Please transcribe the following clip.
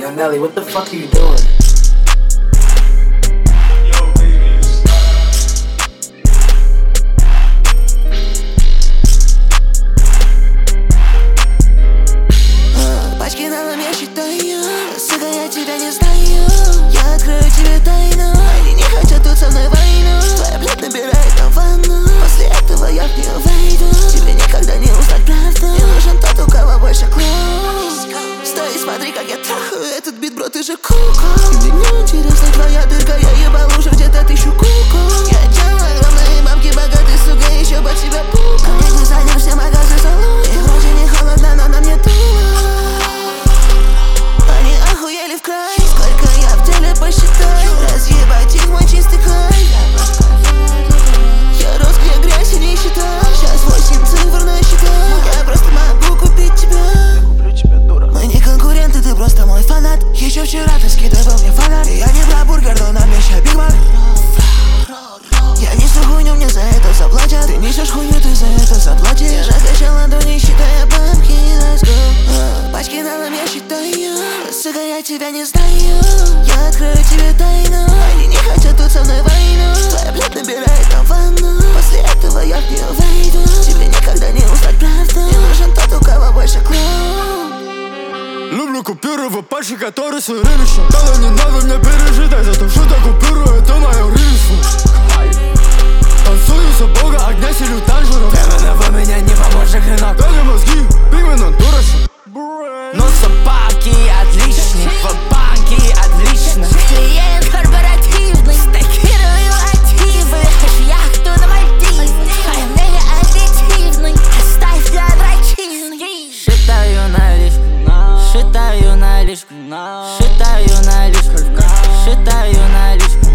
Yo, Nelly, what the fuck are you doing? Пачки налом я считаю, сука, я тебя не знаю. Я открою тебе тайну, они не хотят тут со мной войну. Твоя блядь набирает там ванну, после этого я в нее войду. Тебе никогда не узнать правду, мне нужен тот, у кого больше клоун. Стой и смотри, как я трахаю этот бит, бро, ты же куку. И мне не интересна твоя дырка, я ебал уже где-то тысячу куку. Я делаю огромные бабки, богатый, сука, еще под себя пука. Мне дизайнер все магазы салон, и вроде не холодно, но на мне дуло. Они охуели в край, сколько я в деле, посчитай. Разъебать их мой чистый кайф. Я рос, где грязь и нищета. Сейчас 8 цифр на счетах. Я просто могу купить тебя. Я куплю тебя, дура. Мы не конкуренты, ты просто мой фанат. Еще вчера ты скидывал мне фонарь. Я не про бургер, но на мне ща Биг Мак. Я несу хуйню, мне за это заплатят. Ты несешь хуйню, ты за это заплатишь. Закачал ладони, считая бабки, let's go. Пачки налом я считаю, сука, я тебя не знаю. Я открою тебе тайну, они не хотят тут со мной войну. Твоя блядь набирает там ванну, после этого я в нее войду. Тебе никогда не узнать правду, мне нужен тот, у кого больше клоун. Люблю купюры в пачке, которые с рылищем. Когда не надо мне пережидать за то, что я купюру, это мое рыльство. Танцую за бога, огня селю танжером. Вы меня не поможет хрена. Дали мозги, именно дурачок. Но собаки отличные, в банке отлично. Клиент корпоративный, стакирую активы. Яхту на Мальдивы, твое мнение объективный. Оставь для дрочильный. Считаю наличку, считаю наличку, считаю наличку, считаю наличку.